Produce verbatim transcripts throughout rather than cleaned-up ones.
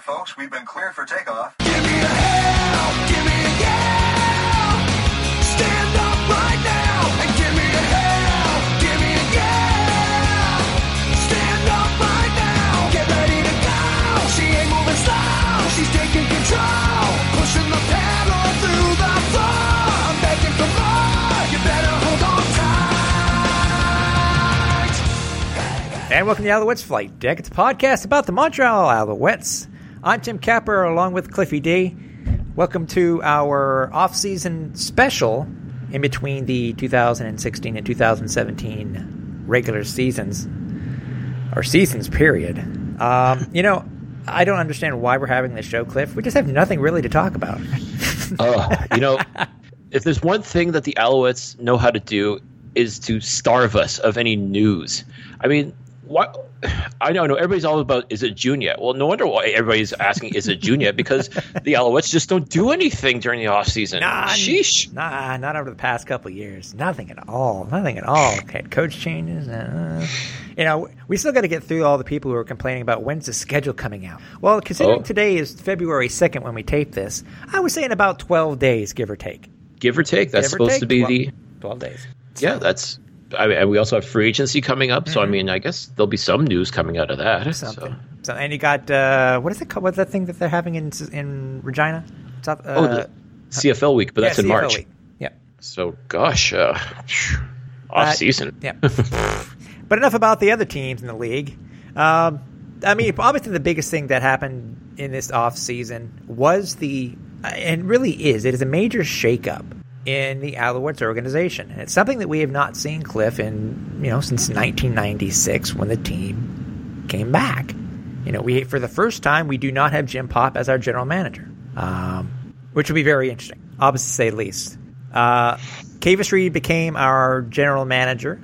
right, folks, we've been cleared for takeoff. Give me a hell, give me a yeah. Stand up right now and give me a hell, give me a yeah. Stand up right now, get ready to go. She ain't moving slow, she's taking control, pushing the pedal through the floor. I'm begging for more, you better hold on tight. And welcome to the Alouettes Flight Deck. It's a podcast about the Montreal Alouettes. I'm Tim Capper along with Cliffy D. Welcome to our off-season special in between the two thousand sixteen and two thousand seventeen regular seasons, or seasons, period. Um, you know, I don't understand why we're having this show, Cliff. We just have nothing really to talk about. uh, you know, if there's one thing that the Alouettes know how to do is to starve us of any news. I mean, what? I know, I know everybody's all about, is it Junior? Well, no wonder why everybody's asking, is it Junior? Because the Alouettes just don't do anything during the offseason. Nah, Sheesh. Nah, not over the past couple of years. Nothing at all. Nothing at all. Head coach changes. Uh, you know, we still got to get through all the people who are complaining about when's the schedule coming out. Well, considering oh. today is February second when we tape this, I was saying about twelve days, give or take. Give or take. That's give supposed take, to be twelve, the... twelve days. Yeah, that's... I mean, and we also have free agency coming up, Mm-hmm. so I mean, I guess there'll be some news coming out of that. Something. So. So, and you got, uh, what is it called? What's that thing that they're having in in Regina? South, uh, Oh, the C F L week, but yeah, that's in C F L March. week. Yeah. So, gosh, uh, off Uh, season. Yeah. But enough about the other teams in the league. Um, I mean, obviously the biggest thing that happened in this offseason was the, and really is, it is a major shakeup in the Alouettes organization. And it's something that we have not seen, Cliff, in, you know, since nineteen ninety-six when the team came back. You know, we, for the first time, we do not have Jim Popp as our general manager, um, which will be very interesting, obviously to say the least. Uh, Kavis Reed became our general manager.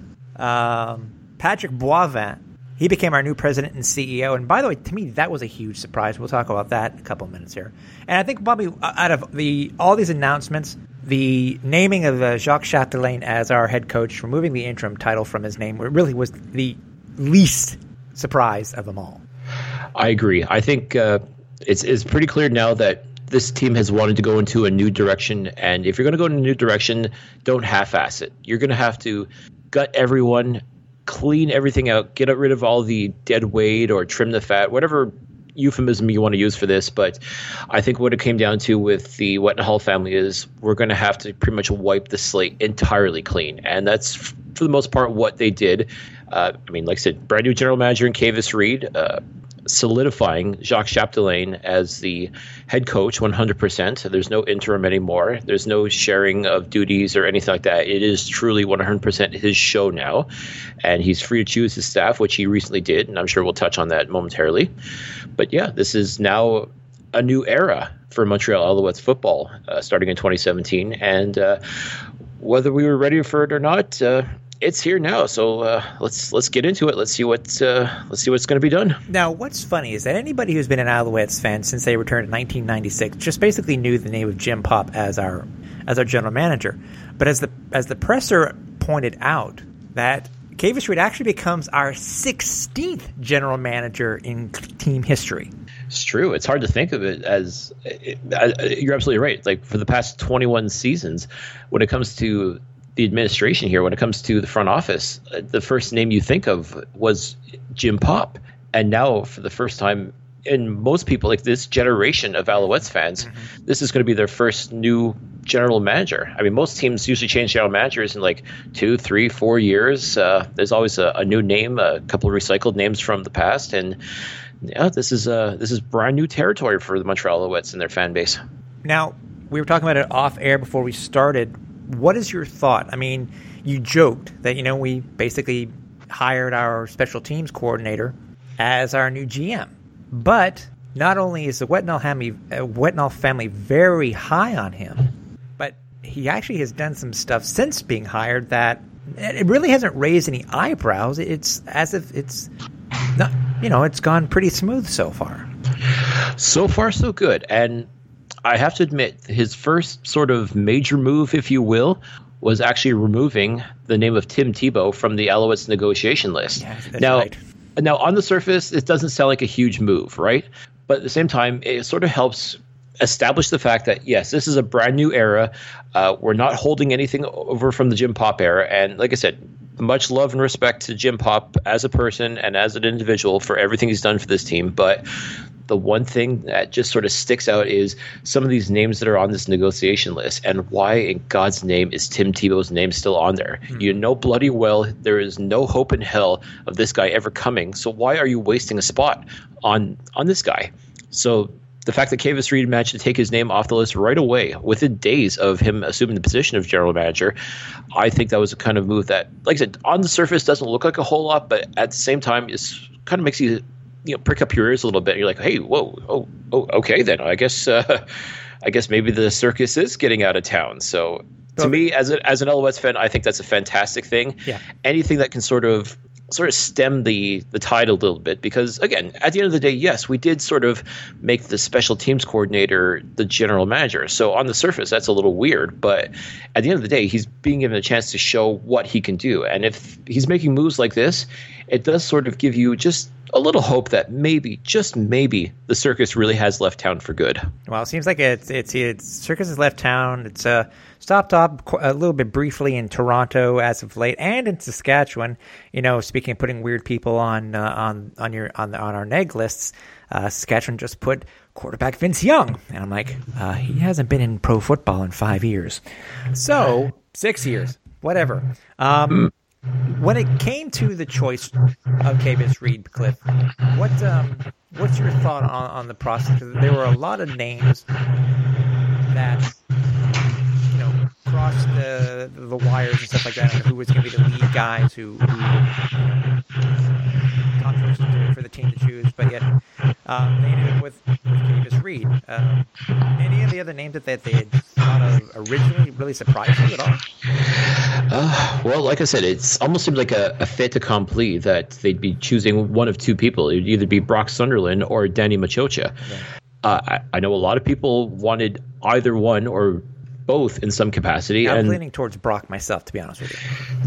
Um, Patrick Boivin, he became our new president and C E O. And by the way, to me, that was a huge surprise. We'll talk about that in a couple of minutes here. And I think probably out of the all these announcements, the naming of uh, Jacques Chapdelaine as our head coach, removing the interim title from his name, really was the least surprise of them all. I agree. I think uh, it's it's pretty clear now that this team has wanted to go into a new direction. And if you're going to go in a new direction, don't half-ass it. You're going to have to gut everyone, clean everything out, get rid of all the dead weight or trim the fat, whatever euphemism you want to use for this. But I think what it came down to with the Wetenhall family is we're going to have to pretty much wipe the slate entirely clean. And that's, for the most part, what they did. Uh, I mean, like I said, brand new general manager in Kavis Reed, uh, solidifying Jacques Chapdelaine as the head coach one hundred percent. There's no interim anymore. There's no sharing of duties or anything like that. It is truly one hundred percent his show now, and he's free to choose his staff, which he recently did, and I'm sure we'll touch on that momentarily. But yeah, this is now a new era for Montreal Alouettes football, uh, starting in twenty seventeen, and uh, whether we were ready for it or not, uh, it's here now. So uh, let's let's get into it. Let's see what uh, let's see what's going to be done. Now, what's funny is that anybody who's been an Alouettes fan since they returned in nineteen ninety-six just basically knew the name of Jim Popp as our as our general manager. But as the as the presser pointed out, that Kavis Reed actually becomes our sixteenth general manager in team history. It's true. It's hard to think of it as it, uh, you're absolutely right. Like for the past twenty-one seasons, when it comes to the administration here, when it comes to the front office, uh, the first name you think of was Jim Popp. And now for the first time in most people, like this generation of Alouettes fans, mm-hmm. this is going to be their first new general manager. I mean, most teams usually change general managers in like two, three, four years. Uh, there's always a, a new name, a couple of recycled names from the past. And yeah, this is uh, this is brand new territory for the Montreal Alouettes and their fan base. Now, we were talking about it off air before we started. What is your thought? I mean, you joked that, you know, we basically hired our special teams coordinator as our new G M. But not only is the Wetenhall family, uh, Wetenhall family very high on him, but he actually has done some stuff since being hired that it really hasn't raised any eyebrows. It's as if it's not, you know, it's gone pretty smooth so far. So far, so good. And I have to admit, his first sort of major move, if you will, was actually removing the name of Tim Tebow from the Alouettes negotiation list. Yes, that's now, right. Now, on the surface, it doesn't sound like a huge move, right? but at the same time, it sort of helps establish the fact that, yes, this is a brand new era. Uh, we're not holding anything over from the Jim Popp era. And like I said, much love and respect to Jim Popp as a person and as an individual for everything he's done for this team. But the one thing that just sort of sticks out is some of these names that are on this negotiation list. And why in God's name is Tim Tebow's name still on there? Mm-hmm. You know bloody well there is no hope in hell of this guy ever coming. So why are you wasting a spot on on this guy? So the fact that Kavis Reed managed to take his name off the list right away within days of him assuming the position of general manager, I think that was a kind of move that, like I said, on the surface doesn't look like a whole lot, but at the same time, it's kind of makes you, you know, prick up your ears a little bit. You're like, hey, whoa, oh, oh, okay, then I guess, uh, I guess maybe the circus is getting out of town. So to okay. me, as a, as an Alouettes fan, I think that's a fantastic thing. Yeah. Anything that can sort of sort of stem the the tide a little bit, because again, at the end of the day, yes, we did sort of make the special teams coordinator the general manager. So on the surface, that's a little weird, but at the end of the day, he's being given a chance to show what he can do. And if he's making moves like this, it does sort of give you just a little hope that maybe, just maybe, the circus really has left town for good. Well, it seems like it's it's, it's circus has left town. It's uh, stopped up a little bit briefly in Toronto as of late, and in Saskatchewan. You know, speaking of putting weird people on uh, on on your on the, on our neg lists, uh, Saskatchewan just put quarterback Vince Young, and I'm like, uh, he hasn't been in pro football in five years, so six years, whatever. Um, When it came to the choice of Kavis Reed, Cliff, what um, what's your thought on, on the process? Because there were a lot of names that, you know, crossed the the wires and stuff like that, and who was going to be the lead guys who, who you know, controversy for the team to choose, but yet um, they ended up with, with Kavis Reed. Uh, any of the other names that, that they had thought of originally really surprised you at all? Uh, well, like I said, it's almost seemed like a, a fait accompli that they'd be choosing one of two people. It would either be Brock Sunderland or Danny Machocha. Yeah. Uh, I, I know a lot of people wanted either one or both in some capacity. I'm and leaning towards Brock myself, to be honest with you.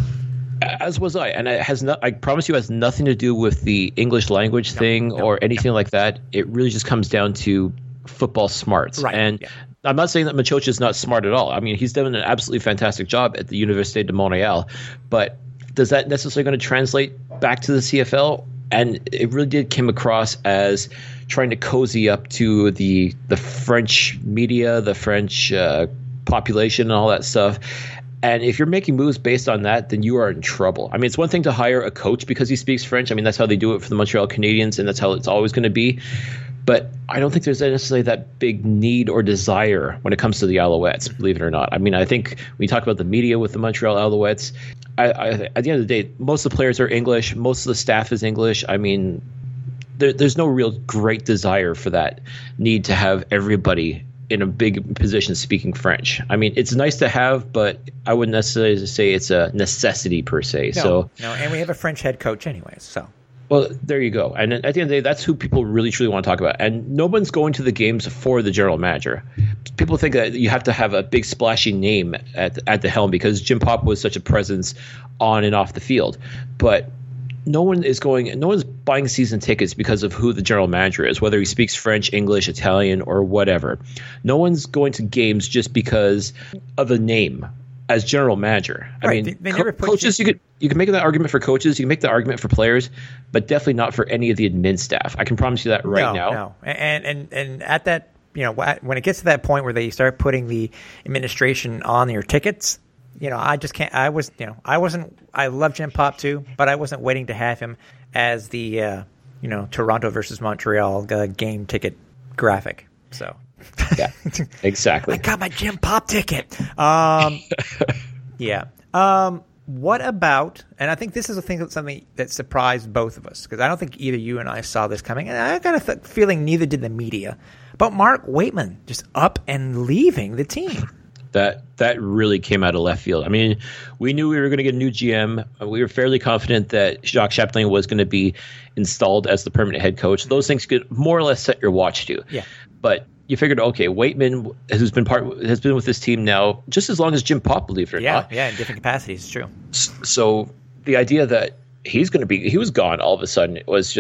As was I, and it has not. I promise you, it has nothing to do with the English language no, thing no, or anything no. like that. It really just comes down to football smarts. Right. And yeah. I'm not saying that Machocha is not smart at all. I mean, he's done an absolutely fantastic job at the Université de Montréal. But does that necessarily going to translate back to the C F L? And it really did come across as trying to cozy up to the the French media, the French uh, population, and all that stuff. And if you're making moves based on that, then you are in trouble. I mean, it's one thing to hire a coach because he speaks French. I mean, that's how they do it for the Montreal Canadiens, and that's how it's always going to be. But I don't think there's necessarily that big need or desire when it comes to the Alouettes, believe it or not. I mean, I think when you talk about the media with the Montreal Alouettes, I, I, at the end of the day, most of the players are English. Most of the staff is English. I mean, there, there's no real great desire for that need to have everybody in a big position speaking French. I mean, it's nice to have, but I wouldn't necessarily say it's a necessity per se. No, so no, and we have a French head coach anyways, so. Well, there you go. And at the end of the day, that's who people really, truly want to talk about. And no one's going to the games for the general manager. People think that you have to have a big splashy name at, at the helm because Jim Popp was such a presence on and off the field. But no one is going, no one's buying season tickets because of who the general manager is, whether he speaks French, English, Italian, or whatever. No one's going to games just because of a name as general manager. I right. mean, they, they never co- coaches, you, you could you can make that argument for coaches, you can make the argument for players, but definitely not for any of the admin staff. I can promise you that right no, now. No, and and and at that, you know, when it gets to that point where they start putting the administration on your tickets, you know, I just can't. I was, you know, I wasn't. I love Jim Popp too, but I wasn't waiting to have him as the, uh, you know, Toronto versus Montreal uh, game ticket graphic. So, yeah, exactly. I got my Jim Popp ticket. Um, yeah. Um, what about? And I think this is a thing that's something that surprised both of us because I don't think either you and I saw this coming, and I got a th- feeling neither did the media. But Mark Waitman just up and leaving the team. That that really came out of left field. I mean, we knew we were going to get a new G M. We were fairly confident that Jacques Chapelain was going to be installed as the permanent head coach. Those things could more or less set your watch to. Yeah. But you figured, okay, Waitman, who's been part, has been with this team now just as long as Jim Popp, believe it or yeah, not. Yeah, in different capacities, it's true. So the idea that he's going to be, he was gone all of a sudden, it was just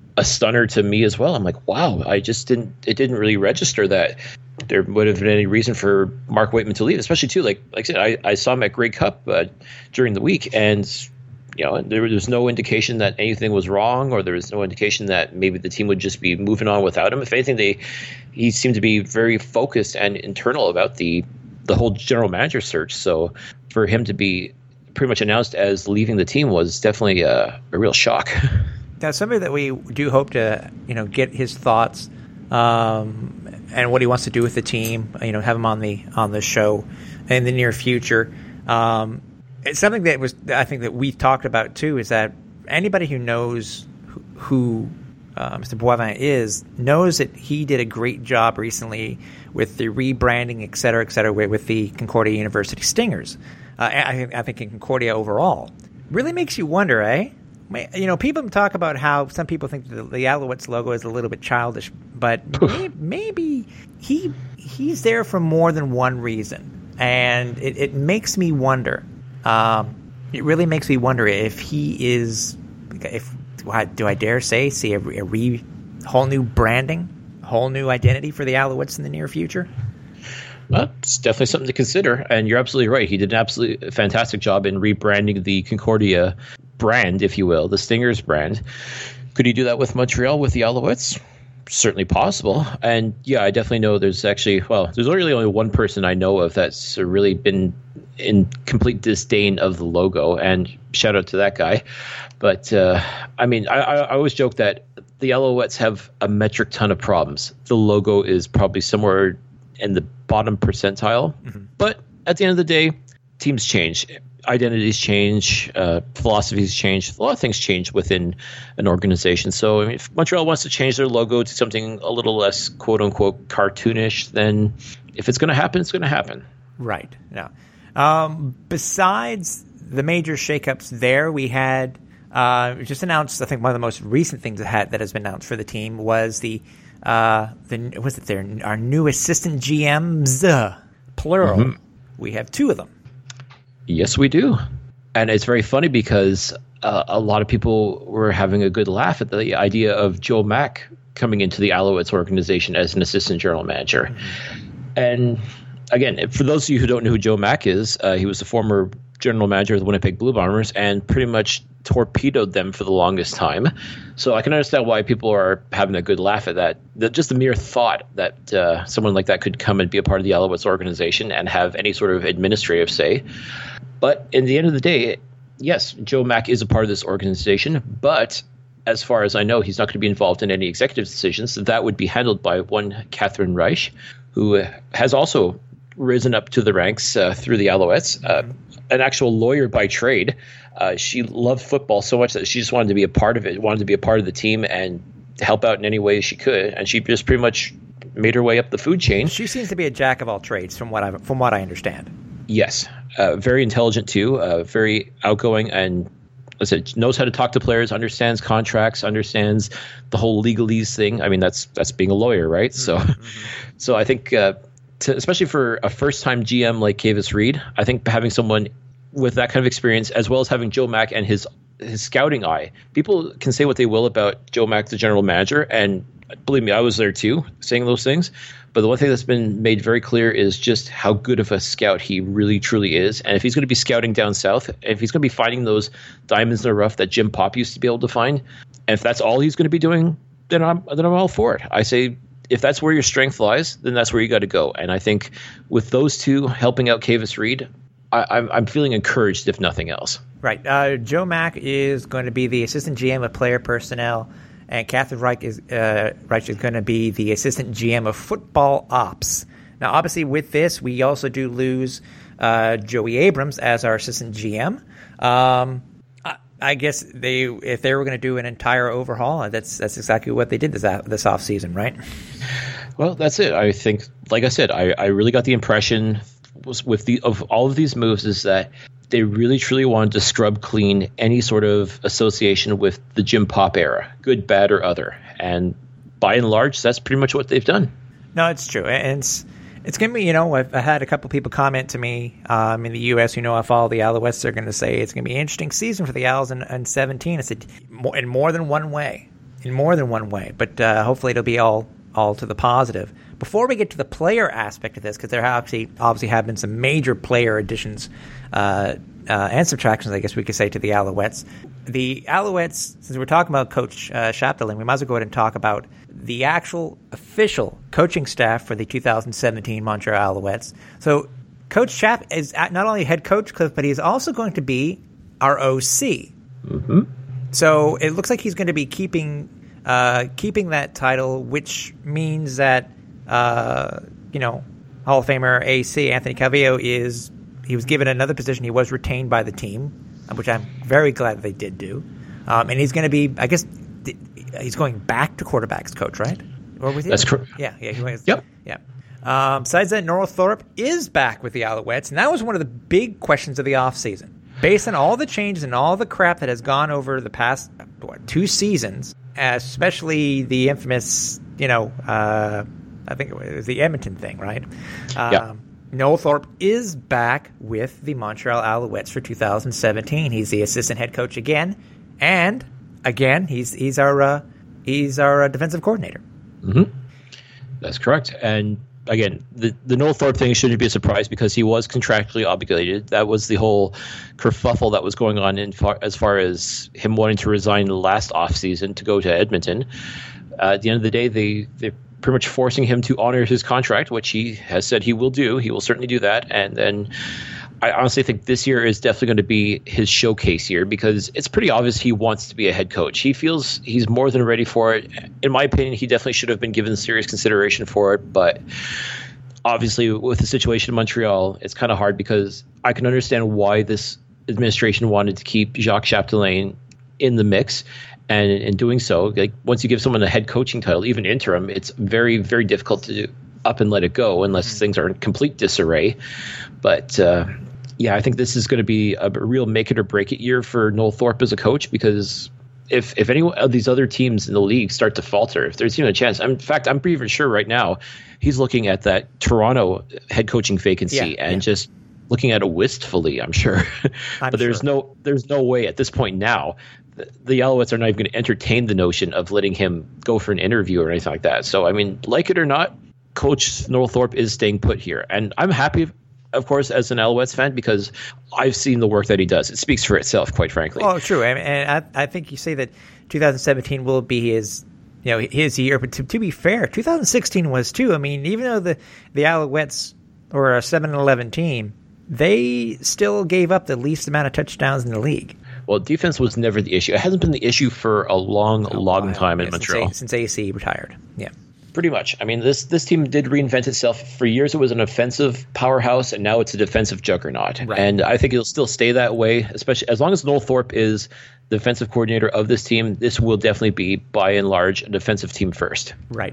a stunner to me as well. I'm like, wow, I just didn't, it didn't really register that there would have been any reason for Mark Waitman to leave, especially too, like, like I said, I, I saw him at Grey Cup uh, during the week, and, you know, there was no indication that anything was wrong, or there was no indication that maybe the team would just be moving on without him. If anything, they, he seemed to be very focused and internal about the, the whole general manager search. So for him to be pretty much announced as leaving the team was definitely a, a real shock. That's something that we do hope to, you know, get his thoughts um, and what he wants to do with the team. You know, have him on the on the show in the near future. Um, it's something that was, I think, that we've talked about too. Is that anybody who knows who, who uh, Mister Boivin is knows that he did a great job recently with the rebranding, et cetera, et cetera, with, with the Concordia University Stingers. Uh, I, I think in Concordia overall, really makes you wonder, eh? You know, people talk about how some people think the, the Alouettes logo is a little bit childish, but maybe, maybe he he's there for more than one reason, and it, it makes me wonder. Um, it really makes me wonder if he is, if do I dare say, see a, a re, whole new branding, whole new identity for the Alouettes in the near future. Well, it's definitely something to consider, and you're absolutely right. He did an absolutely fantastic job in rebranding the Concordia brand, if you will, the Stingers brand. Could he do that with Montreal, with the Alouettes? Certainly possible. And yeah, I definitely know there's actually, well, there's really only one person I know of that's really been in complete disdain of the logo, and shout out to that guy. But uh, I mean, I, I always joke that the Alouettes have a metric ton of problems. The logo is probably somewhere in the bottom percentile. Mm-hmm. But at the end of the day, teams change. Identities change, uh, philosophies change. A lot of things change within an organization. So I mean, if Montreal wants to change their logo to something a little less quote-unquote cartoonish, then if it's going to happen, it's going to happen. Right. Yeah. Um, besides the major shakeups there, we had uh, just announced, I think one of the most recent things that, had, that has been announced for the team was the, uh, the was it their, our new assistant G Ms, plural. Mm-hmm. We have two of them. Yes, we do. And it's very funny because uh, a lot of people were having a good laugh at the idea of Joe Mack coming into the Alouettes organization as an assistant general manager. Mm-hmm. And again, for those of you who don't know who Joe Mack is, uh, he was the former general manager of the Winnipeg Blue Bombers and pretty much torpedoed them for the longest time. So I can understand why people are having a good laugh at that. The, just the mere thought that uh, someone like that could come and be a part of the Alouettes organization and have any sort of administrative say. But in the end of the day, yes, Joe Mack is a part of this organization, but as far as I know, he's not going to be involved in any executive decisions. So that would be handled by one Catherine Reich, who has also risen up to the ranks uh, through the Alouettes, uh, an actual lawyer by trade. Uh, she loved football so much that she just wanted to be a part of it, wanted to be a part of the team and help out in any way she could. And she just pretty much made her way up the food chain. She seems to be a jack of all trades from what I from what I understand. Yes, uh, very intelligent too, uh, very outgoing, and as I said, knows how to talk to players, understands contracts, understands the whole legalese thing. I mean, that's that's being a lawyer, right? Mm-hmm. So, so I think, uh, to, especially for a first-time G M like Kavis Reed, I think having someone with that kind of experience, as well as having Joe Mack and his his scouting eye, people can say what they will about Joe Mack, the general manager, and believe me, I was there too, saying those things. But the one thing that's been made very clear is just how good of a scout he really, truly is. And if he's going to be scouting down south, if he's going to be finding those diamonds in the rough that Jim Popp used to be able to find, and if that's all he's going to be doing, then I'm then I'm all for it. I say if that's where your strength lies, then that's where you got to go. And I think with those two helping out Kavis Reed, I, I'm, I'm feeling encouraged, if nothing else. Right. Uh, Joe Mack is going to be the assistant G M of player personnel. And Catherine Reich is, uh, Reich is going to be the assistant G M of football ops. Now, obviously, with this, we also do lose uh, Joey Abrams as our assistant G M. Um, I, I guess they, if they were going to do an entire overhaul, that's that's exactly what they did this this offseason, right? Well, that's it. I think, like I said, I, I really got the impression was with the of all of these moves is that they really, truly wanted to scrub clean any sort of association with the Jim Popp era, good, bad, or other. And by and large, that's pretty much what they've done. No, it's true. And it's it's going to be, you know, I've I had a couple people comment to me um, in the U S who know I follow the Alouettes. They're going to say it's going to be an interesting season for the Owls in, in seventeen. I said, in more than one way. in more than one way. But uh, hopefully it'll be all all to the positive. Before we get to the player aspect of this, because there have actually obviously have been some major player additions uh, uh, and subtractions, I guess we could say, to the Alouettes. The Alouettes, since we're talking about Coach uh, Chapdelaine, we might as well go ahead and talk about the actual official coaching staff for the two thousand seventeen Montreal Alouettes. So Coach Chap is not only head coach, Cliff, but he's also going to be our O C. Mm-hmm. So it looks like he's going to be keeping uh, keeping that title, which means that uh, you know Hall of Famer A C Anthony Calvillo is he was given another position. He was retained by the team, which I'm very glad that they did do. Um, and he's going to be, I guess, he's going back to quarterbacks coach, right? Or was he? That's correct. Yeah, yeah. He was, yep. Yeah. Um, besides that, Norththorpe is back with the Alouettes, and that was one of the big questions of the offseason. Based on all the changes and all the crap that has gone over the past what, two seasons, especially the infamous, you know, uh, I think it was the Edmonton thing, right? Um, yeah. Noel Thorpe is back with the Montreal Alouettes for two thousand seventeen. He's the assistant head coach again, and again, he's he's our uh, he's our uh, defensive coordinator. Mm-hmm. That's correct. And again, the the Noel Thorpe thing shouldn't be a surprise because he was contractually obligated. That was the whole kerfuffle that was going on in far, as far as him wanting to resign last offseason to go to Edmonton. Uh, at the end of the day, they they. pretty much forcing him to honor his contract, which he has said he will do. He will certainly do that. And then I honestly think this year is definitely going to be his showcase year because it's pretty obvious he wants to be a head coach. He feels he's more than ready for it. In my opinion, he definitely should have been given serious consideration for it. But obviously with the situation in Montreal, it's kind of hard because I can understand why this administration wanted to keep Jacques Chapdelaine in the mix. And in doing so, like once you give someone a head coaching title, even interim, it's very, very difficult to do, up and let it go unless mm-hmm. things are in complete disarray. But uh, yeah, I think this is going to be a real make it or break it year for Noel Thorpe as a coach because if if any of these other teams in the league start to falter, if there's even a chance, in fact, I'm pretty even sure right now he's looking at that Toronto head coaching vacancy yeah, and yeah. just looking at it wistfully, I'm sure. I'm but there's sure. no there's no way at this point now the Alouettes are not even going to entertain the notion of letting him go for an interview or anything like that. So, I mean, like it or not, Coach Noel Thorpe is staying put here. And I'm happy, of course, as an Alouettes fan because I've seen the work that he does. It speaks for itself, quite frankly. Oh, true. And, and I, I think you say that two thousand seventeen will be his you know, his year. But to, to be fair, two thousand sixteen was too. I mean, even though the, the Alouettes were a seven and eleven team, they still gave up the least amount of touchdowns in the league. Well, defense was never the issue. It hasn't been the issue for a long, a long while. time in yeah, Montreal. Since, since A C retired. Yeah. Pretty much. I mean, this this team did reinvent itself. For years, it was an offensive powerhouse, and now it's a defensive juggernaut. Right. And I think it'll still stay that way, especially as long as Noel Thorpe is the defensive coordinator of this team. This will definitely be, by and large, a defensive team first. Right.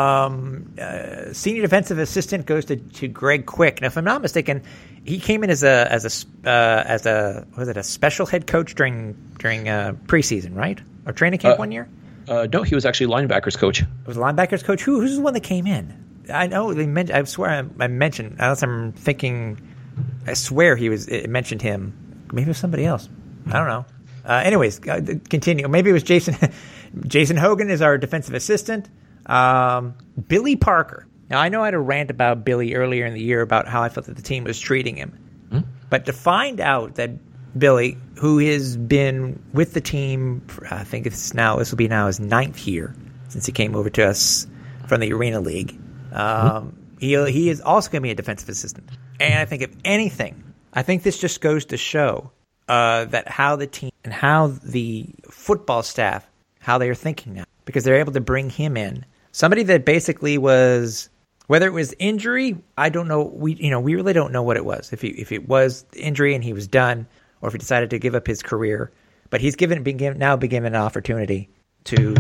Um, uh, senior defensive assistant goes to, to Greg Quick. Now, if I'm not mistaken, he came in as a as a uh, as a was it a special head coach during during uh, preseason, right, or training camp uh, one year? Uh, no, he was actually linebackers coach. It was a linebackers coach. Who who's the one that came in? I know they mentioned. I swear I, I mentioned. Unless I'm thinking, I swear he was. It mentioned him. Maybe it was somebody else. I don't know. Uh, anyways, uh, continue. Maybe it was Jason. Jason Hogan is our defensive assistant. Um, Billy Parker. Now I know I had a rant about Billy earlier in the year about how I felt that the team was treating him, hmm? but to find out that Billy, who has been with the team, for, I think it's now this will be now his ninth year since he came over to us from the Arena League. Um, hmm? He he is also going to be a defensive assistant, and I think if anything, I think this just goes to show uh, that how the team and how the football staff how they are thinking now, because they're able to bring him in, somebody that basically was. Whether it was injury, I don't know. We you know we really don't know what it was. If he, if it was injury and he was done, or if he decided to give up his career, but he's given been given, now been given an opportunity to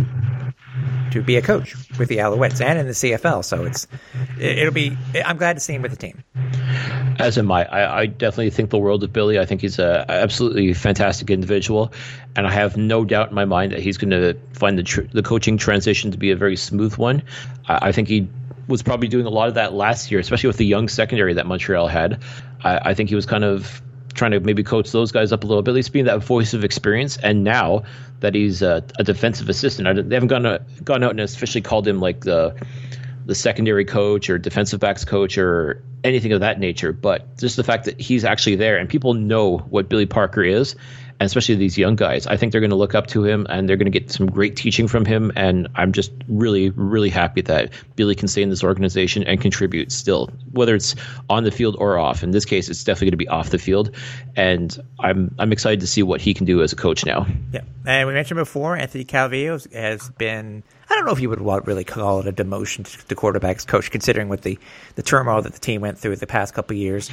to be a coach with the Alouettes and in the C F L. So it's it, it'll be. I'm glad to see him with the team. As am I. I. I definitely think the world of Billy. I think he's a absolutely fantastic individual, and I have no doubt in my mind that he's going to find the tr- the coaching transition to be a very smooth one. I, I think he. was probably doing a lot of that last year, especially with the young secondary that Montreal had. I, I think he was kind of trying to maybe coach those guys up a little bit, at least being that voice of experience. And now that he's a, a defensive assistant, I, they haven't gone, uh, gone out and officially called him like the the secondary coach or defensive backs coach or anything of that nature. But just the fact that he's actually there and people know what Billy Parker is, and especially these young guys, I think they're going to look up to him and they're going to get some great teaching from him. And I'm just really, really happy that Billy can stay in this organization and contribute still, whether it's on the field or off. In this case, it's definitely going to be off the field. And I'm I'm excited to see what he can do as a coach now. Yeah. And we mentioned before, Anthony Calvillo has been, I don't know if you would really call it a demotion to the quarterback's coach, considering what the, the turmoil that the team went through the past couple of years.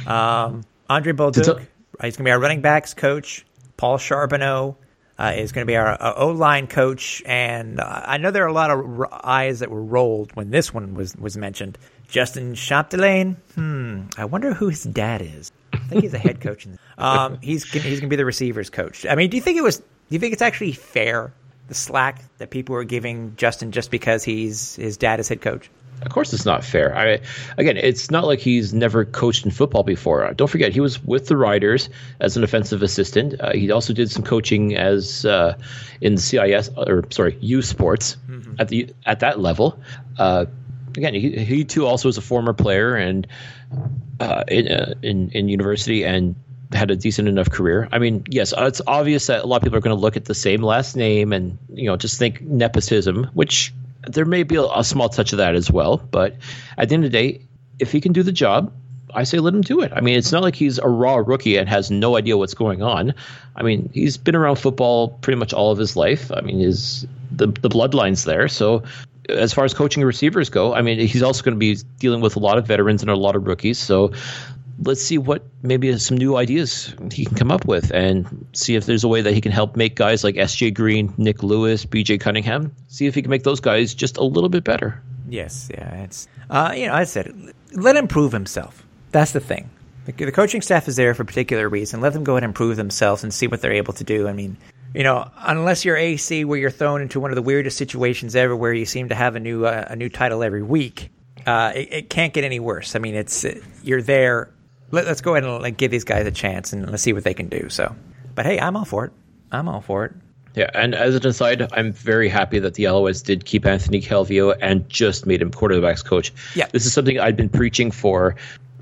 Um, Andre Bolduc, he's going to be our running backs coach. Paul Charbonneau uh, is going to be our uh, O-line coach, and uh, I know there are a lot of r- eyes that were rolled when this one was, was mentioned. Justin Chapdelaine, hmm, I wonder who his dad is. I think he's a head coach. In um, he's he's going to be the receivers coach. I mean, do you think it was? Do you think it's actually fair, the slack that people were giving Justin just because he's his dad is head coach? Of course, it's not fair. I, again, it's not like he's never coached in football before. Uh, don't forget, he was with the Riders as an offensive assistant. Uh, he also did some coaching as uh, in C I S or sorry, U Sports mm-hmm. at the at that level. Uh, again, he, he too also was a former player and uh, in, uh, in in university and had a decent enough career. I mean, yes, it's obvious that a lot of people are going to look at the same last name and you know just think nepotism, which. There may be a, a small touch of that as well, but at the end of the day, if he can do the job, I say let him do it. I mean, it's not like he's a raw rookie and has no idea what's going on. I mean, he's been around football pretty much all of his life. I mean, his the the bloodline's there. So as far as coaching receivers go, I mean, he's also going to be dealing with a lot of veterans and a lot of rookies. So let's see what maybe some new ideas he can come up with and see if there's a way that he can help make guys like S J Green, Nick Lewis, B J Cunningham, see if he can make those guys just a little bit better. Yes, yeah. It's uh, you know, I said, let him prove himself. That's the thing. The, the coaching staff is there for a particular reason. Let them go ahead and prove themselves and see what they're able to do. I mean, you know, unless you're A C where you're thrown into one of the weirdest situations ever where you seem to have a new uh, a new title every week, uh, it, it can't get any worse. I mean, it's you're there. Let, let's go ahead and like, give these guys a chance and let's see what they can do. So, but hey, I'm all for it. I'm all for it. Yeah, and as an aside, I'm very happy that the Alouettes did keep Anthony Calvillo and just made him quarterbacks coach. Yeah, this is something I've been preaching for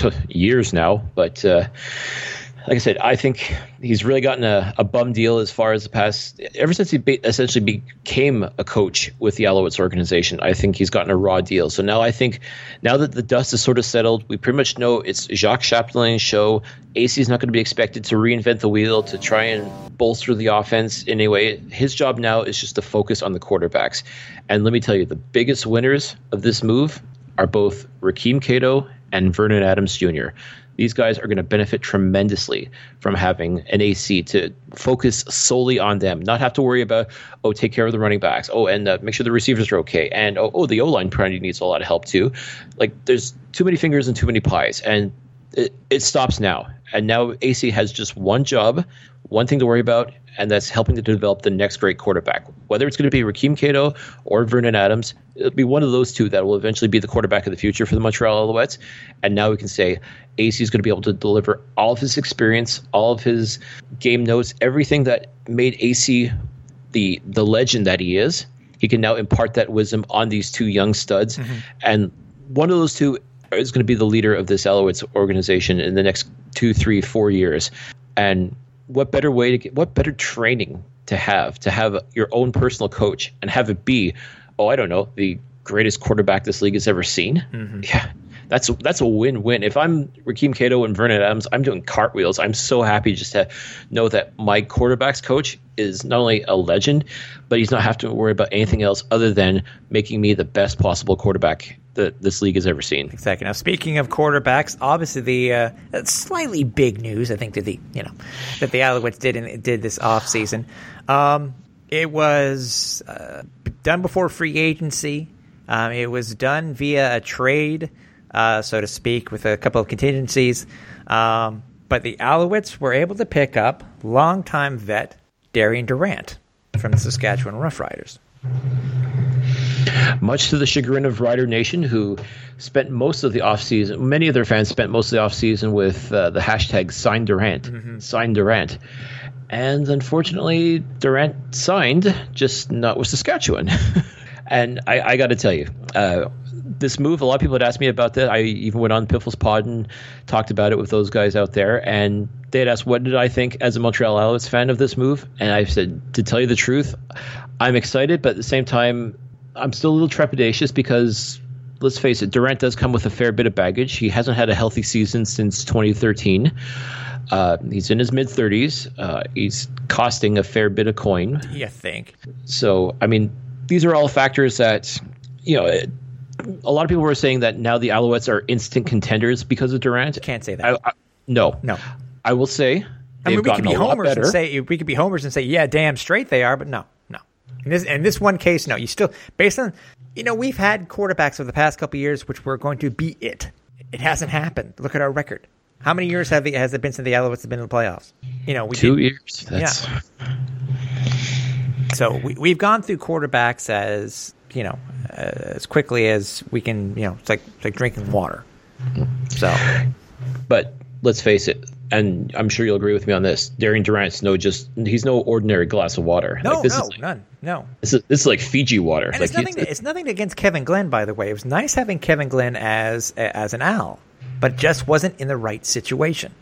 years now, but uh, like I said, I think he's really gotten a, a bum deal as far as the past. Ever since he be, essentially became a coach with the Alouettes organization, I think he's gotten a raw deal. So now I think, now that the dust is sort of settled, we pretty much know it's Jacques Chapdelaine's show. A C is not going to be expected to reinvent the wheel to try and bolster the offense in any way. His job now is just to focus on the quarterbacks. And let me tell you, the biggest winners of this move are both Rakeem Cato and Vernon Adams Junior These guys are going to benefit tremendously from having an A C to focus solely on them, not have to worry about, oh, take care of the running backs. Oh, and uh, make sure the receivers are okay. And, oh, oh the O-line probably needs a lot of help too. Like, there's too many fingers and too many pies. And it, it stops now. And now A C has just one job, one thing to worry about, and that's helping to develop the next great quarterback. Whether it's going to be Rakeem Cato or Vernon Adams, it'll be one of those two that will eventually be the quarterback of the future for the Montreal Alouettes. And now we can say A C is going to be able to deliver all of his experience, all of his game notes, everything that made A C the the legend that he is. He can now impart that wisdom on these two young studs. Mm-hmm. And one of those two is going to be the leader of this Alouettes organization in the next two, three, four years. And what better way to get, what better training to have, to have your own personal coach and have it be, oh, I don't know, the greatest quarterback this league has ever seen. Mm-hmm. Yeah, that's, that's a win-win. If I'm Rakeem Cato and Vernon Adams, I'm doing cartwheels. I'm so happy just to know that my quarterback's coach is not only a legend, but he's not having to worry about anything else other than making me the best possible quarterback that this league has ever seen. Exactly. Now, speaking of quarterbacks, obviously the uh, slightly big news, I think, that the you know that the Alouettes did in, did this offseason. Um, it was uh, done before free agency. Um, it was done via a trade, uh, so to speak, with a couple of contingencies. Um, but the Alouettes were able to pick up longtime vet Darian Durant from the Saskatchewan Roughriders. much to the chagrin of Rider Nation, who spent most of the offseason, many of their fans spent most of the offseason with uh, the hashtag Sign Durant, mm-hmm. Sign Durant. And unfortunately, Durant signed, just not with Saskatchewan. And I, I got to tell you, uh, this move, a lot of people had asked me about that. I even went on Piffles Pod and talked about it with those guys out there. And they had asked, what did I think as a Montreal Alouettes fan of this move? And I said, to tell you the truth, I'm excited, but at the same time, I'm still a little trepidatious because, let's face it, Durant does come with a fair bit of baggage. He hasn't had a healthy season since twenty thirteen. Uh, he's in his mid-thirties. Uh, he's costing a fair bit of coin. You think. So, I mean, these are all factors that, you know, it, a lot of people were saying that now the Alouettes are instant contenders because of Durant. You can't say that. I, I, no. No. I will say I mean, we could be homers better. and say we could be homers and say, yeah, damn straight they are, but no, no. In this in this one case, no. You still based on, you know, we've had quarterbacks over the past couple of years which were going to be it. It hasn't happened. Look at our record. How many years have the, has it been since the Alouettes have been in the playoffs? You know, we two did, years. That's... Yeah. So we we've gone through quarterbacks as you know uh, as quickly as we can. You know, it's like it's like drinking water. So, but let's face it. And I'm sure you'll agree with me on this. Darian Durant's no just he's no ordinary glass of water. No, like, this no, is like, none. No. This is this is like Fiji water. And like, it's nothing. It's nothing against Kevin Glenn, by the way. It was nice having Kevin Glenn as as an Al, but just wasn't in the right situation.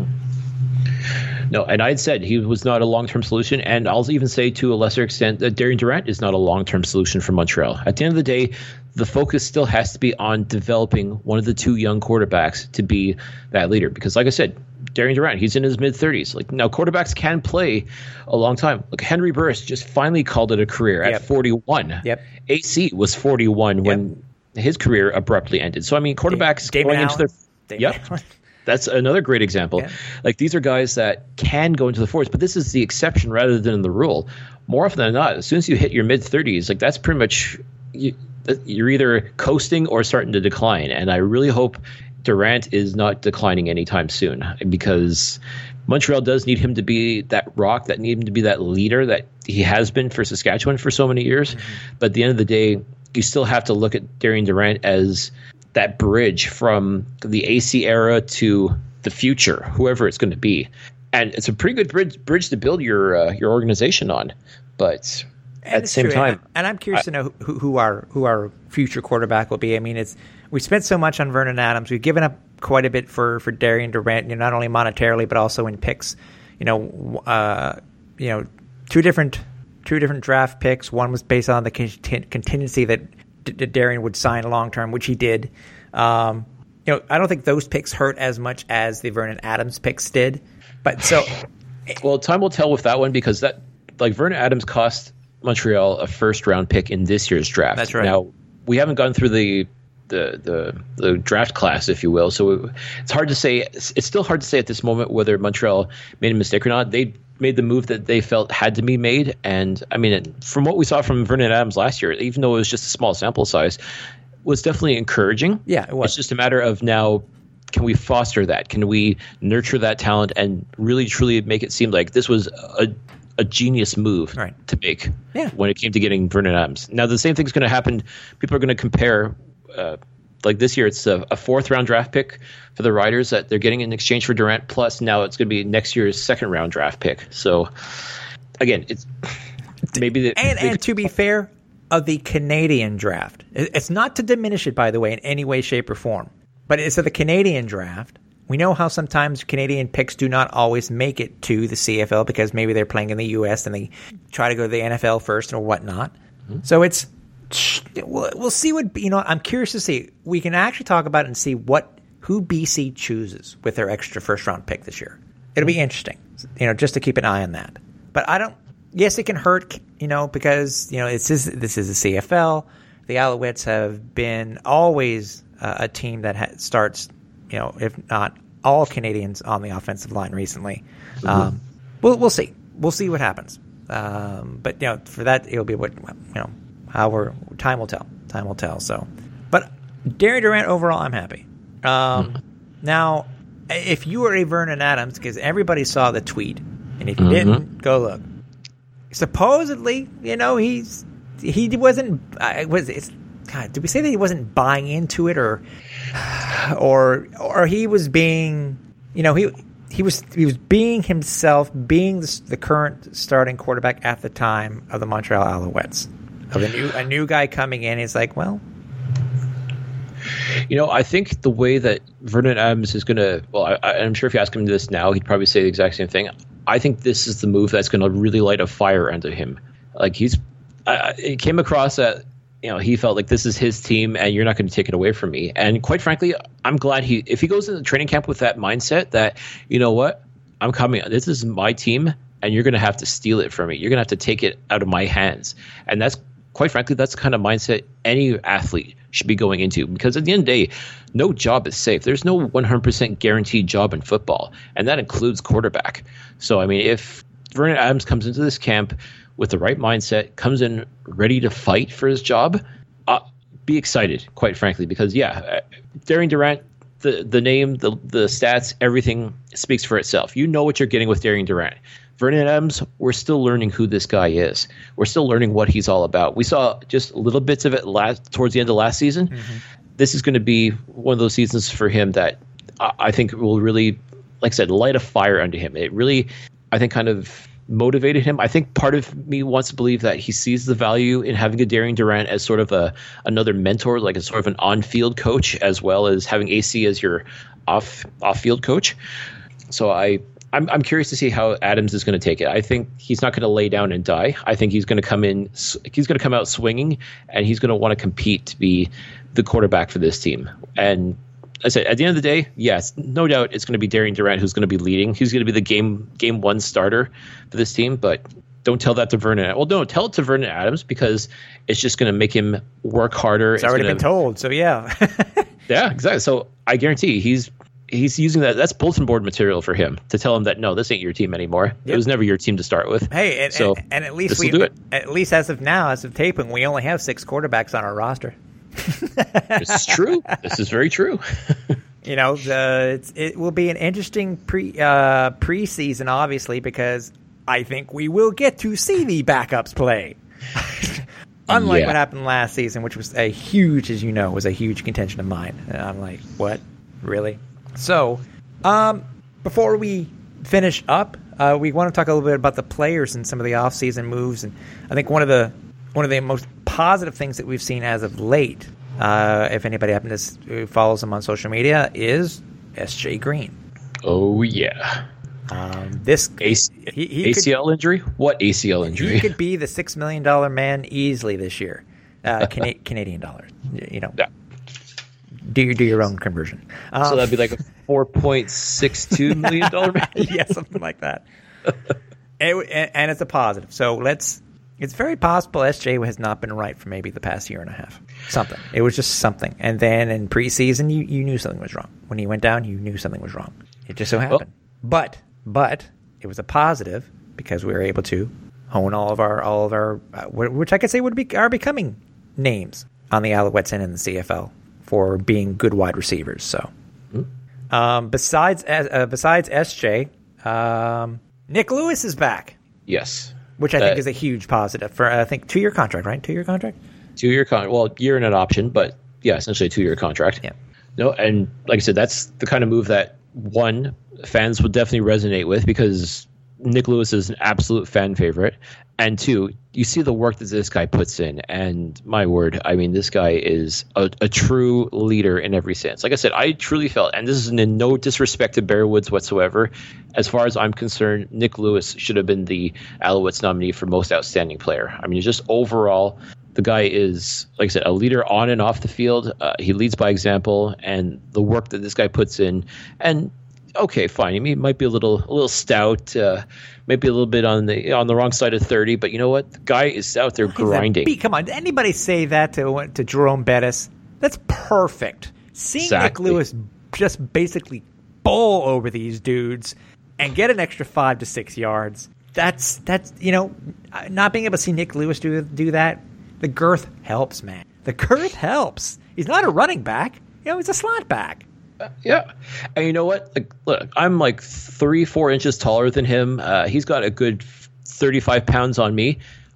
No, and I'd said he was not a long-term solution, and I'll even say to a lesser extent that Darian Durant is not a long-term solution for Montreal. At the end of the day, the focus still has to be on developing one of the two young quarterbacks to be that leader. Because, like I said, Darian Durant, he's in his mid-thirties. Like now, quarterbacks can play a long time. Look, Henry Burris just finally called it a career at yep. forty-one. Yep. A C was forty-one yep. when his career abruptly ended. So I mean, quarterbacks David going Allen. into their David yep. Allen. That's another great example. Yeah. Like these are guys that can go into the forties, but this is the exception rather than the rule. More often than not, as soon as you hit your mid-thirties, like that's pretty much you, you're either coasting or starting to decline. And I really hope Durant is not declining anytime soon because Montreal does need him to be that rock, that need him to be that leader that he has been for Saskatchewan for so many years. Mm-hmm. But at the end of the day, you still have to look at Darian Durant as that bridge from the A C era to the future, whoever it's going to be. And it's a pretty good bridge, bridge to build your uh, your organization on. But and at the same true. time, and, and I'm curious I, to know who, who our who our future quarterback will be. I mean, it's we spent so much on Vernon Adams. We've given up quite a bit for for Darian Durant, you know, not only monetarily but also in picks. You know, uh, you know, two different two different draft picks. One was based on the cont- contingency that D- D- Darian would sign long term, which he did. Um, you know, I don't think those picks hurt as much as the Vernon Adams picks did. But so, well, time will tell with that one because that like Vernon Adams cost Montreal a first round pick in this year's draft. That's right. Now we haven't gone through the the the, the draft class, if you will, so it, it's hard to say. It's, it's still hard to say at this moment whether Montreal made a mistake or not. They made the move that they felt had to be made, and I mean, from what we saw from Vernon Adams last year, even though it was just a small sample size, was definitely encouraging. Yeah, it was. It's just a matter of now, can we foster that? Can we nurture that talent and really truly make it seem like this was a a genius move right. to make yeah. when it came to getting Vernon Adams? Now, the same thing's going to happen. People are going to compare. Uh, like this year, it's a, a fourth round draft pick for the Riders that they're getting in exchange for Durant. Plus, now it's going to be next year's second round draft pick. So, again, it's maybe the, and they, and to be fair, of the Canadian draft, it's not to diminish it, by the way, in any way, shape, or form. But it's of the Canadian draft. We know how sometimes Canadian picks do not always make it to the C F L because maybe they're playing in the U S and they try to go to the N F L first or whatnot. Mm-hmm. So it's we'll, we'll see what you know. I'm curious to see. We can actually talk about it and see what who B C chooses with their extra first round pick this year. It'll be interesting, you know, just to keep an eye on that. But I don't. Yes, it can hurt, you know, because you know it's this, this is the C F L. The Alouettes have been always uh, a team that ha- starts, you know, if not all Canadians on the offensive line recently. Mm-hmm. Um, we'll we'll see. We'll see what happens. Um, but you know, for that, it'll be what you know. However, time will tell. Time will tell. So, but Darian Durant overall, I'm happy. Um, mm-hmm. Now, if you were a Vernon Adams, because everybody saw the tweet, and if you mm-hmm. didn't, go look. Supposedly, you know, he's he wasn't. Uh, was it's God, did we say that he wasn't buying into it, or or or he was being, you know, he he was he was being himself, being the, the current starting quarterback at the time of the Montreal Alouettes, of a new a new guy coming in. He's like, well, you know, I think the way that Vernon Adams is going to, well, I, I'm sure if you ask him this now, he'd probably say the exact same thing. I think this is the move that's going to really light a fire under him. Like he's, uh, it came across that, you know, he felt like this is his team and you're not going to take it away from me. And quite frankly, I'm glad he, if he goes into training camp with that mindset that, you know what, I'm coming, this is my team and you're going to have to steal it from me. You're going to have to take it out of my hands. And that's, quite frankly, that's the kind of mindset any athlete should be going into, because at the end of the day, no job is safe. There's no one hundred percent guaranteed job in football, and that includes quarterback. So, I mean, if Vernon Adams comes into this camp with the right mindset, comes in ready to fight for his job, uh, be excited, quite frankly, because, yeah, Darian Durant, the, the name, the, the stats, everything speaks for itself. You know what you're getting with Darian Durant. Vernon Adams, we're still learning who this guy is. We're still learning what he's all about. We saw just little bits of it last, towards the end of last season. Mm-hmm. This is going to be one of those seasons for him that I think will really, like I said, light a fire under him. It really, I think, kind of motivated him. I think part of me wants to believe that he sees the value in having a Darian Durant as sort of a another mentor, like a sort of an on-field coach, as well as having A C as your off off-field coach. So I. I'm, I'm curious to see how Adams is going to take it. I think he's not going to lay down and die. I think he's going to come in. He's going to come out swinging, and he's going to want to compete to be the quarterback for this team. And I said, at the end of the day, yes, no doubt it's going to be Darian Durant who's going to be leading. He's going to be the game game one starter for this team. But don't tell that to Vernon. Well, don't tell it to Vernon Adams, because it's just going to make him work harder. It's, it's already gonna, been told. So yeah, yeah, exactly. So I guarantee he's. He's using that. That's bulletin board material for him to tell him that, no, this ain't your team anymore. Yep. It was never your team to start with. Hey, and, so and, and at least we do it. At least as of now, as of taping, we only have six quarterbacks on our roster. This is true. This is very true. You know, the, it's, it will be an interesting pre uh, preseason, obviously, because I think we will get to see the backups play. Unlike yeah. what happened last season, which was a huge, as you know, was a huge contention of mine. And I'm like, what? Really? So, um, before we finish up, uh, we want to talk a little bit about the players and some of the off-season moves. And I think one of the one of the most positive things that we've seen as of late, uh, if anybody happens to follows him on social media, is S J Green. Oh yeah. Um, this A C- he, he A C L could, injury? What A C L injury? He could be the six million dollar man easily this year, uh, Cana- Canadian dollars. You know. Yeah. Do your, do your own conversion. Um, so that'd be like a four point six two million dollars man? Yeah, something like that. and, and it's a positive. So let's, it's very possible S J has not been right for maybe the past year and a half. Something. It was just something. And then in preseason, you, you knew something was wrong. When he went down, you knew something was wrong. It just so happened. Well, but, but it was a positive because we were able to hone all of our, all of our, uh, which I could say would be, are becoming names on the Alouettes and in the C F L. For being good wide receivers. So, mm-hmm. um, besides uh, besides S J, um, Nick Lewis is back. Yes, which I uh, think is a huge positive for I think two year contract, right? Two year contract. Two year contract. Well, year and an option, but yeah, essentially a two year contract. Yeah. No, and like I said, that's the kind of move that one fans would definitely resonate with because Nick Lewis is an absolute fan favorite, and two, you see the work that this guy puts in, and my word, I mean, this guy is a, a true leader in every sense. Like I said, I truly felt, and this is in no disrespect to Bear Woods whatsoever, as far as I'm concerned, Nick Lewis should have been the Alouettes nominee for most outstanding player. I mean, just overall, the guy is, like I said, a leader on and off the field. Uh, he leads by example, and the work that this guy puts in, and okay, fine. He might be a little, a little stout, uh, maybe a little bit on the on the wrong side of thirty. But you know what? The guy is out there grinding. Come on, did anybody say that to to Jerome Bettis? That's perfect. Seeing exactly. Nick Lewis just basically bowl over these dudes and get an extra five to six yards. That's that's you know, not being able to see Nick Lewis do do that. The girth helps, man. The girth helps. He's not a running back. You know, he's a slot back. Uh, yeah. And you know what? Like, look, I'm like three, four inches taller than him. Uh, he's got a good thirty-five pounds on me.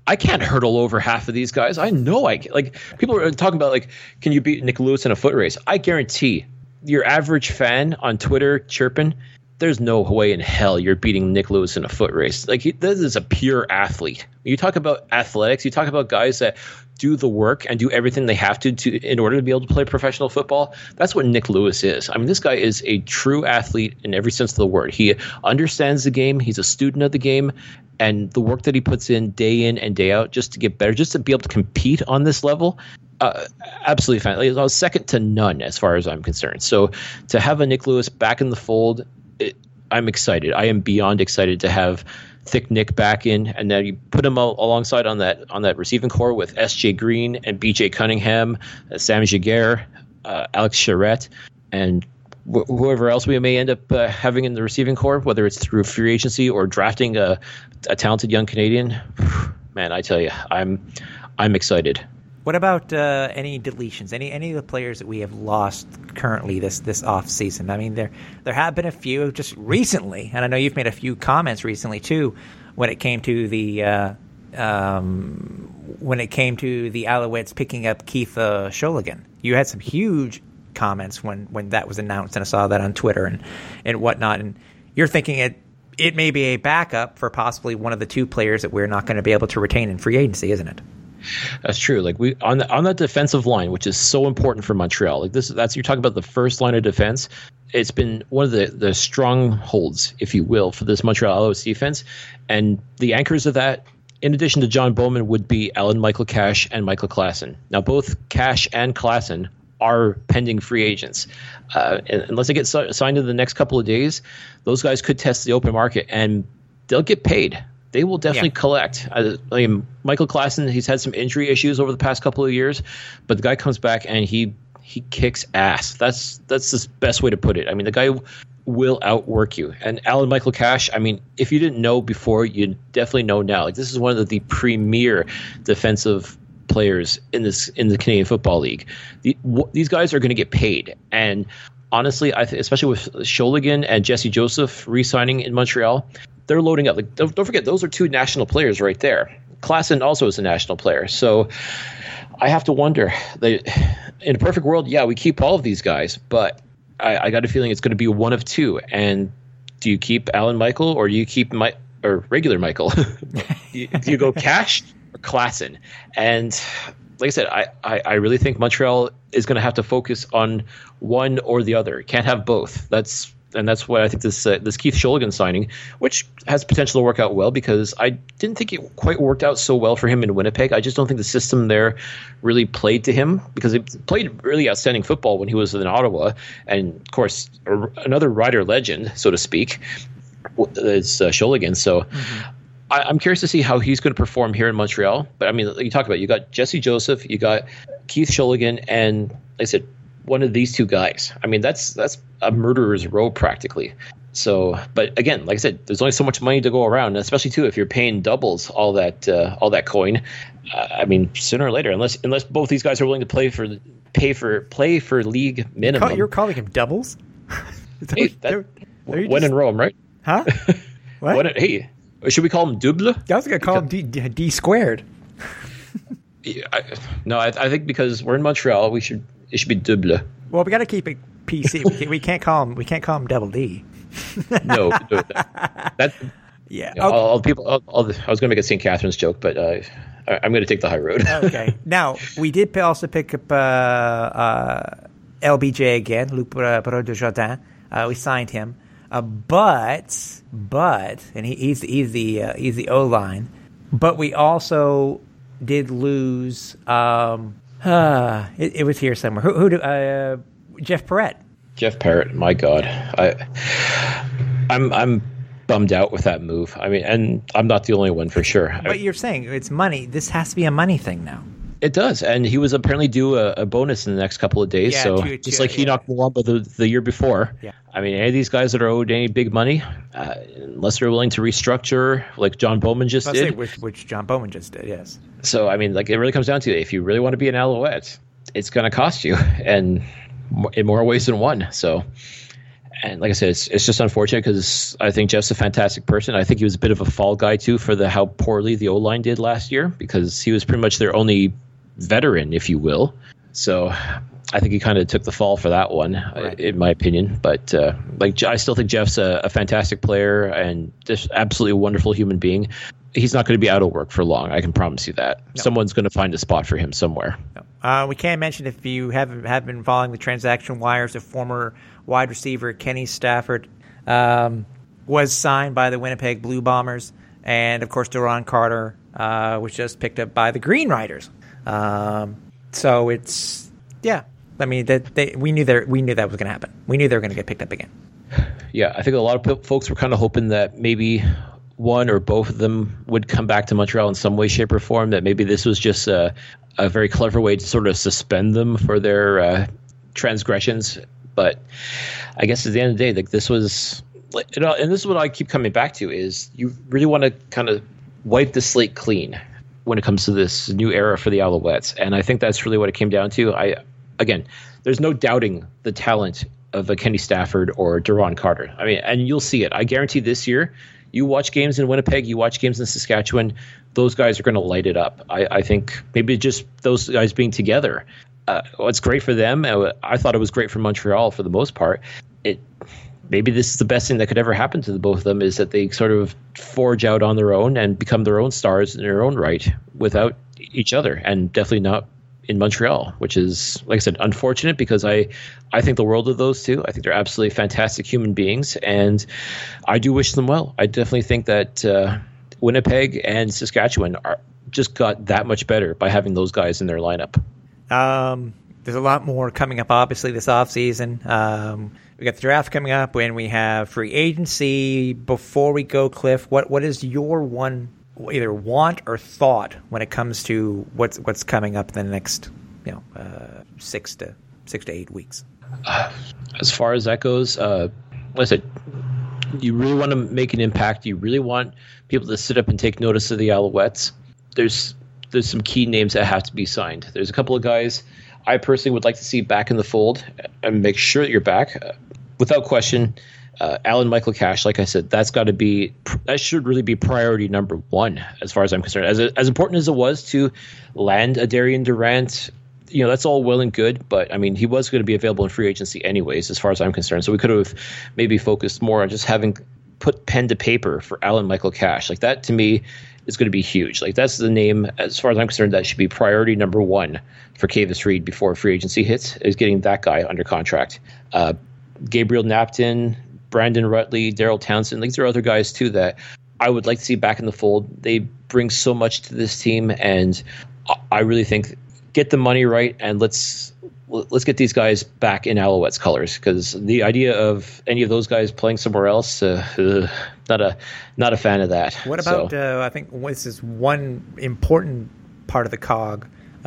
I can't hurdle over half of these guys. I know I can. Like, people are talking about, like, can you beat Nick Lewis in a foot race? I guarantee your average fan on Twitter chirping, there's no way in hell you're beating Nick Lewis in a foot race. Like, he, this is a pure athlete. You talk about athletics, you talk about guys that do the work and do everything they have to, to in order to be able to play professional football. That's what Nick Lewis is. I mean, this guy is a true athlete in every sense of the word. He understands the game. He's a student of the game. And the work that he puts in day in and day out just to get better, just to be able to compete on this level, uh, absolutely fine. Like, I was second to none as far as I'm concerned. So to have a Nick Lewis back in the fold, it, I'm excited. I am beyond excited to have Thick Nick back in, and then you put him al- alongside on that on that receiving core with S J Green and B J Cunningham, uh, Sam Jaguar, uh, Alex Charette, and wh- whoever else we may end up uh, having in the receiving core, whether it's through free agency or drafting a, a talented young Canadian. Man, I tell you, I'm I'm excited. What about uh, any deletions? Any any of the players that we have lost currently this this off season? I mean, there there have been a few just recently, and I know you've made a few comments recently too, when it came to the uh, um, when it came to the Alouettes picking up Keith uh, Sholigan. You had some huge comments when, when that was announced, and I saw that on Twitter and, and whatnot. And you're thinking it it may be a backup for possibly one of the two players that we're not going to be able to retain in free agency, isn't it? That's true. Like we on the, on that defensive line, which is so important for Montreal. Like this, that's you're talking about the first line of defense. It's been one of the the strongholds, if you will, for this Montreal Alouettes defense. And the anchors of that, in addition to John Bowman, would be Alan Michael Cash and Michael Klassen. Now, both Cash and Klassen are pending free agents. Uh, unless they get signed in the next couple of days, those guys could test the open market and they'll get paid. They will definitely yeah. collect. I, I mean, Michael Klassen, he's had some injury issues over the past couple of years, but the guy comes back and he he kicks ass. That's that's the best way to put it. I mean, the guy will outwork you. And Alan Michael Cash, I mean, if you didn't know before, you definitely know now. Like, this is one of the, the premier defensive players in this in the Canadian Football League. The, w- these guys are going to get paid, and honestly, I th- especially with Sholigan and Jesse Joseph re-signing in Montreal, they're loading up. Like, don't, don't forget, those are two national players right there. Klassen also is a national player. So I have to wonder, they, in a perfect world, yeah, we keep all of these guys, but I, I got a feeling it's going to be one of two. And do you keep Alan Michael or do you keep my or regular Michael? do, you, do you go Cash or Klassen? And like I said, I, I, I really think Montreal is going to have to focus on one or the other. Can't have both. That's and that's why I think this uh, this Keith Sholigan signing, which has potential to work out well, because I didn't think it quite worked out so well for him in Winnipeg. I just don't think the system there really played to him, because he played really outstanding football when he was in Ottawa. And of course, another Rider legend, so to speak, is uh, Sholigan. So mm-hmm. I, I'm curious to see how he's going to perform here in Montreal. But I mean, like you talked about, you got Jesse Joseph, you got Keith Sholigan, and like I said, one of these two guys. I mean, that's that's a murderer's row practically. So, but again, like I said, there's only so much money to go around, and especially too if you're paying doubles all that uh, all that coin. Uh, I mean, sooner or later, unless unless both these guys are willing to play for pay for play for league minimum. You're calling him doubles? Hey, that, when just... in Rome, right? Huh? What? when, hey, should we call him double? I was going to call him D, D, D squared. yeah, I, no, I, I think because we're in Montreal, we should. It should be double. Well, we got to keep it P C. we, can't, we can't call him. We can't call him Double D. no, no, that, that yeah. You know, all, all people. All, all the, I was going to make a Saint Catharines joke, but uh, I, I'm going to take the high road. Okay. Now we did also pick up uh, uh, L B J again, Luc Barreau Desjardins. Uh, we signed him, uh, but but and he, he's he's the uh, he's the O line, but we also did lose. Um, Uh, it, it was here somewhere. Who, who do, uh, Jeff Parrott. Jeff Parrott, my God. I, I'm I'm bummed out with that move. I mean, and I'm not the only one for sure. But I, you're saying it's money. This has to be a money thing now. It does, and he was apparently due a, a bonus in the next couple of days. Yeah, so two, just two, like he yeah. knocked Mwamba the, the year before. Yeah. I mean, any of these guys that are owed any big money, uh, unless they're willing to restructure, like John Bowman just Let's did. say which, which John Bowman just did, yes. So, I mean, like, it really comes down to it. If you really want to be an Alouette, it's going to cost you, and in more ways than one. So, and like I said, it's it's just unfortunate because I think Jeff's a fantastic person. I think he was a bit of a fall guy too for the how poorly the O-line did last year because he was pretty much their only veteran, if you will. So I think he kind of took the fall for that one, right. in my opinion. But uh, like I still think Jeff's a, a fantastic player and just absolutely a wonderful human being. He's not going to be out of work for long. I can promise you that. No. Someone's going to find a spot for him somewhere. No. Uh, we can mention, if you have have been following the transaction wires, a former wide receiver Kenny Stafford um, was signed by the Winnipeg Blue Bombers, and of course Duron Carter uh, was just picked up by the Green Riders. Um, so it's yeah. I mean, that they, we knew that we knew that was going to happen. We knew they were going to get picked up again. Yeah, I think a lot of folks were kind of hoping that maybe one or both of them would come back to Montreal in some way, shape, or form, that maybe this was just a, a very clever way to sort of suspend them for their uh, transgressions. But I guess at the end of the day, like this was, you know, and this is what I keep coming back to, is you really want to kind of wipe the slate clean when it comes to this new era for the Alouettes. And I think that's really what it came down to. I, again, there's no doubting the talent of a Kenny Stafford or Duron Carter. I mean, and you'll see it. I guarantee this year, you watch games in Winnipeg, you watch games in Saskatchewan, those guys are going to light it up. I, I think maybe just those guys being together, uh, well, it's great for them. I thought it was great for Montreal for the most part. It maybe this is the best thing that could ever happen to the both of them, is that they sort of forge out on their own and become their own stars in their own right without each other, and definitely not in Montreal, which is, like I said, unfortunate because I, I think the world of those two. I think they're absolutely fantastic human beings, and I do wish them well. I definitely think that uh, Winnipeg and Saskatchewan are just got that much better by having those guys in their lineup. Um, there's a lot more coming up, obviously, this offseason. Um, we got the draft coming up, and we have free agency. Before we go, Cliff, what what is your one either want or thought when it comes to what's what's coming up in the next, you know, uh, six to six to eight weeks? Uh, as far as that goes, uh, like I said, you really want to make an impact. You really want people to sit up and take notice of the Alouettes. There's there's some key names that have to be signed. There's a couple of guys I personally would like to see back in the fold and make sure that you're back. Uh, without question, uh, Alan Michael Cash, like I said, that's got to be that should really be priority number one as far as I'm concerned. As a, as important as it was to land a Darian Durant, you know, that's all well and good, but I mean, he was going to be available in free agency anyways, as far as I'm concerned. So we could have maybe focused more on just having put pen to paper for Alan Michael Cash. Like that to me is going to be huge. Like that's the name, as far as I'm concerned, that should be priority number one for Kavis Reed before free agency hits, is getting that guy under contract. Uh, Gabriel Napton, Brandon Rutley, Daryl Townsend, these are other guys too that I would like to see back in the fold. They bring so much to this team, and I really think get the money right and let's let's get these guys back in Alouettes colors, because the idea of any of those guys playing somewhere else, uh, uh, not a not a fan of that. What about? So, Uh, I think this is one important part of the cog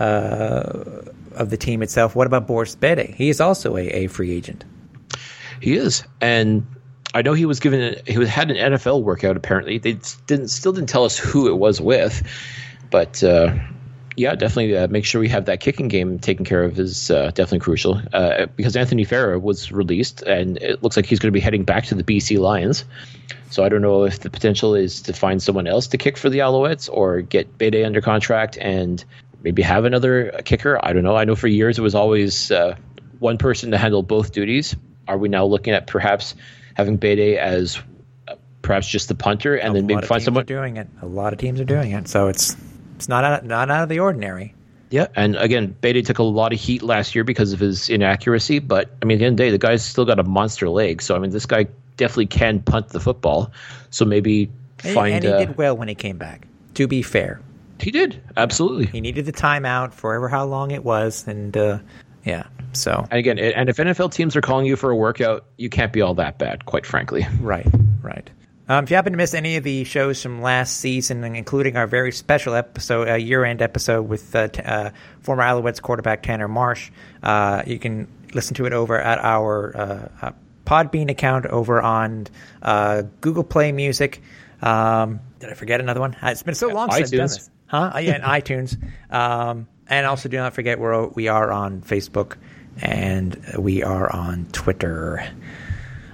uh, of the team itself. What about Boris Bede? He is also a, a free agent. He is, and I know he was given a, he was had an N F L workout. Apparently, they didn't still didn't tell us who it was with, but. Uh, Yeah, definitely uh, make sure we have that kicking game taken care of is uh, definitely crucial, uh, because Anthony Farah was released and it looks like he's going to be heading back to the B C Lions. So I don't know if the potential is to find someone else to kick for the Alouettes or get Bede under contract and maybe have another kicker. I don't know. I know for years it was always uh, one person to handle both duties. Are we now looking at perhaps having Bede as uh, perhaps just the punter and a then maybe find someone doing it? A lot of teams are doing it, so it's. It's not out, not out of the ordinary. Yeah, and again, Bede took a lot of heat last year because of his inaccuracy, but I mean, at the end of the day, the guy's still got a monster leg. So I mean, this guy definitely can punt the football. So maybe and, find. And he uh, did well when he came back. To be fair, he did absolutely. He needed the timeout for ever how long it was, and uh, yeah. So and again, and if N F L teams are calling you for a workout, you can't be all that bad, quite frankly. Right, right. Um, if you happen to miss any of the shows from last season, including our very special episode, uh, year-end episode with uh, t- uh, former Alouettes quarterback Tanner Marsh, uh, you can listen to it over at our uh, uh, Podbean account over on uh, Google Play Music. Um, did I forget another one? It's been so long uh, since iTunes. I've done this. Huh? Uh, yeah, and iTunes. Um, and also do not forget we're, we are on Facebook and we are on Twitter.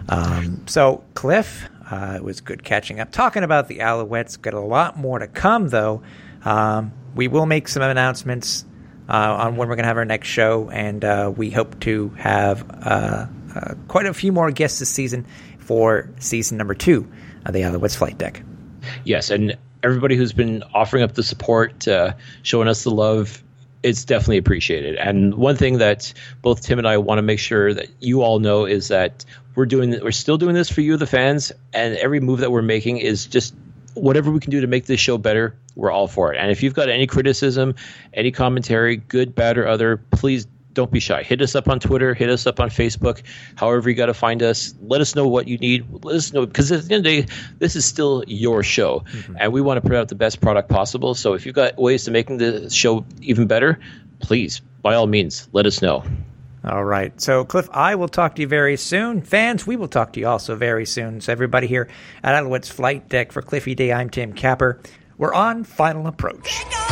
Um, so, Cliff, uh, it was good catching up. Talking about the Alouettes, got a lot more to come, though. Um, we will make some announcements uh, on when we're going to have our next show, and uh, we hope to have uh, uh, quite a few more guests this season for season number two of the Alouettes Flight Deck. Yes, and everybody who's been offering up the support, uh, showing us the love, it's definitely appreciated. And one thing that both Tim and I want to make sure that you all know is that we're doing, we're still doing this for you, the fans, and every move that we're making is just whatever we can do to make this show better. We're all for it. And if you've got any criticism, any commentary, good, bad, or other, please don't be shy. Hit us up on Twitter. Hit us up on Facebook. However you got to find us. Let us know what you need. Let us know, because at the end of the day, this is still your show, mm-hmm. and we want to put out the best product possible. So if you've got ways to making the show even better, please, by all means, let us know. All right. So, Cliff, I will talk to you very soon. Fans, we will talk to you also very soon. So, everybody here at Alouettes Flight Deck, for Cliffy Day, I'm Tim Capper. We're on Final Approach.